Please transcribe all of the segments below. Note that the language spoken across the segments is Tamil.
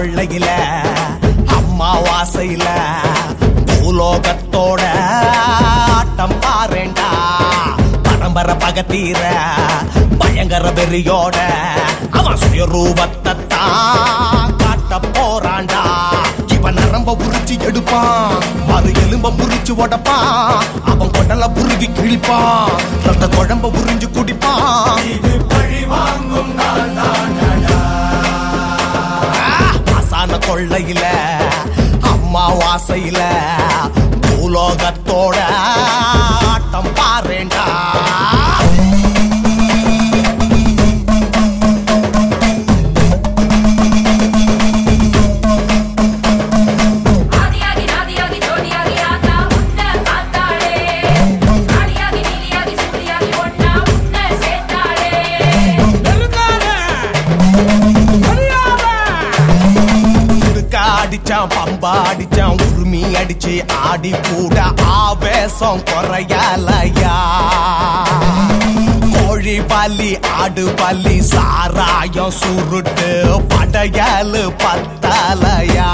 கொள்ளையில அம்மாவாசையில பூலோகத்தோட ஆட்டம் பாருண்டா. பரம்பரை பகத்தீர பயங்கர வெறியோட அவன் சுயரூபத்தை தான் காட்ட போறான்டா. இவன் நரம்ப புரிச்சு எடுப்பான், மறு எலும்ப புரிச்சு உடப்பான், அவன் கொடல புருகி கிழிப்பான், ரத்த குழம்ப புரிஞ்சு குடிப்பான். ஆசான கொள்ளையில அம்மாவாசையில பூலோகத்தோட ஆட்டம் பாருண்டா. அடிச்சான் பம்பா அடிச்சான் உரிமை அடிச்சு ஆடி கூட ஆவேசம் குறையலையா. கோழி பல்லி ஆடு பல்லி சாராயம் சுருட்டு படையல் பத்தலையா.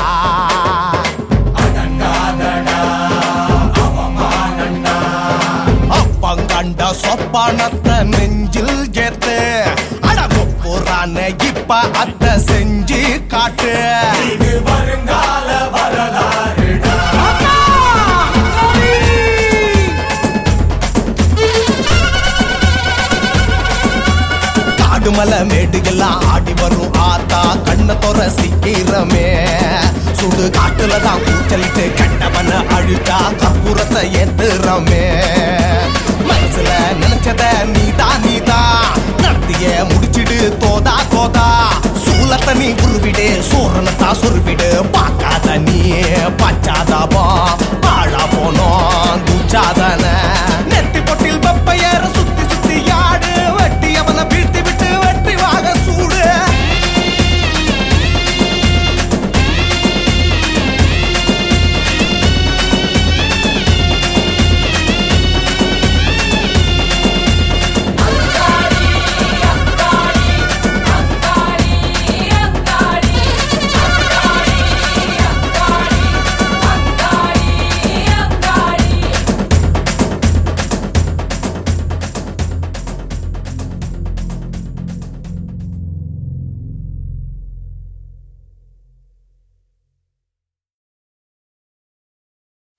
அப்பங்கண்ட சொப்பனத்தை நெஞ்சில் ஏத்து அடகுப்புறான இப்ப அத்த செஞ்சு காட்டு. வருங்கால வரலாறு காடுமலை மேடுகள்லாம் ஆடி வரும் ஆத்தா கண்ண தொற சீக்கிரமே. சுடு காட்டுலதான் கூச்சலிட்டு கண்டவன அழுத்தா கற்பூரத்தை ஏத்துறமே. மனசுல நினைச்சத நீதா நடத்திய முடிச்சிடு தோதா தோதா. சூலத்தை நீ உருவிடு சூரனத்தா சுருவிடு பார்க்காத நீ பச்சாதபம் பாழா போனோம் துச்சாதன.